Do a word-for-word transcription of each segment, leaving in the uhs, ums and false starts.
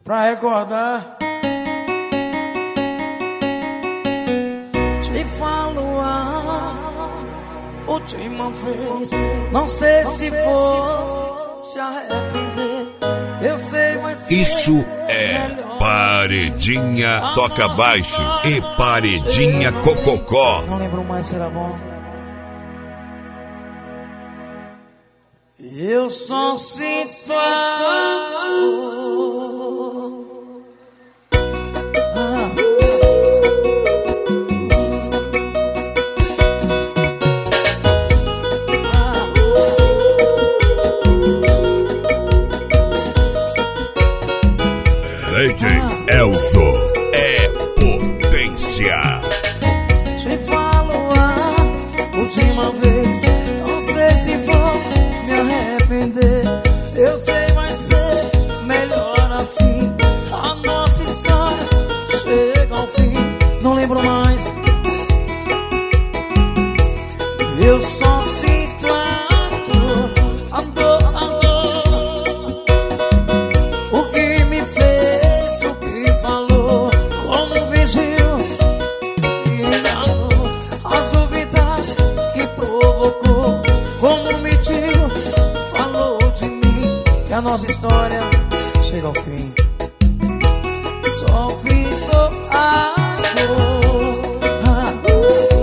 pra recordar. Te falo a última vez, não sei se vou se arrepender. Eu sei, mas isso é Paredinha Toca Baixo e Paredinha Cococó. Não lembro mais se era bom. Eu só sinto amor. D J Elzo é potência. Te falo a última vez, não sei se vou me arrepender. Eu sei, vai ser melhor assim. A nossa história chega ao fim. Não lembro mais. Eu só sinto a dor, a dor, a dor. O que me fez, o que falou, como um vigil que enganou, as dúvidas que provocou, como mentiu, falou de mim, que a nossa história chega ao fim. Só ficou a dor, a dor.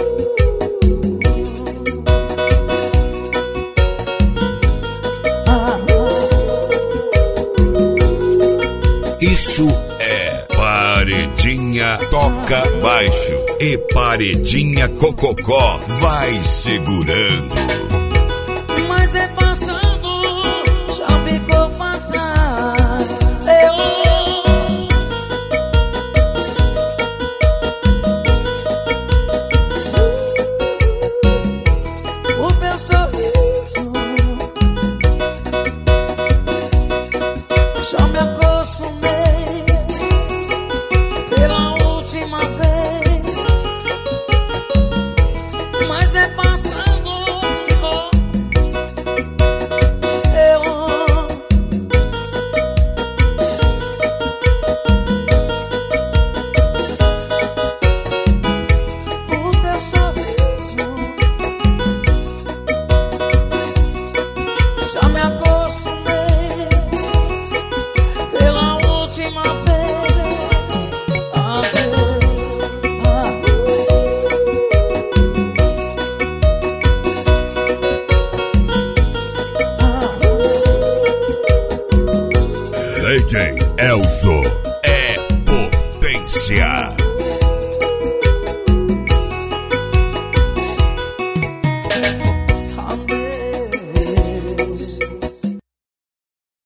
Isso é Paredinha Toca Baixo e Paredinha Cococó. Vai segurando. Mas é passado, já ficou pra trás. Eu o teu sorriso já me acostumei pela última vez. Mas é passado, ficou. Eu o teu sorriso já me acostumei pela última vez. Adeus, D J Elzo é potência.